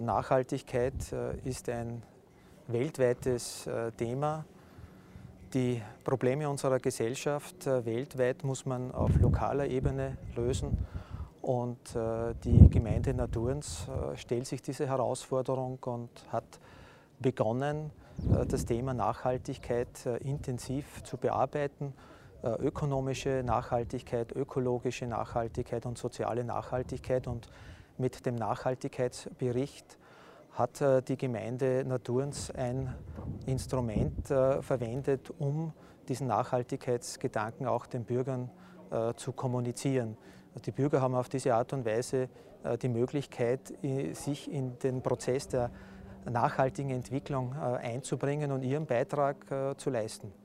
Nachhaltigkeit ist ein weltweites Thema. Die Probleme unserer Gesellschaft weltweit muss man auf lokaler Ebene lösen. Und die Gemeinde Naturns stellt sich diese Herausforderung und hat begonnen, das Thema Nachhaltigkeit intensiv zu bearbeiten. Ökonomische Nachhaltigkeit, ökologische Nachhaltigkeit und soziale Nachhaltigkeit. Und mit dem Nachhaltigkeitsbericht hat die Gemeinde Naturns ein Instrument verwendet, um diesen Nachhaltigkeitsgedanken auch den Bürgern zu kommunizieren. Die Bürger haben auf diese Art und Weise die Möglichkeit, sich in den Prozess der nachhaltigen Entwicklung einzubringen und ihren Beitrag zu leisten.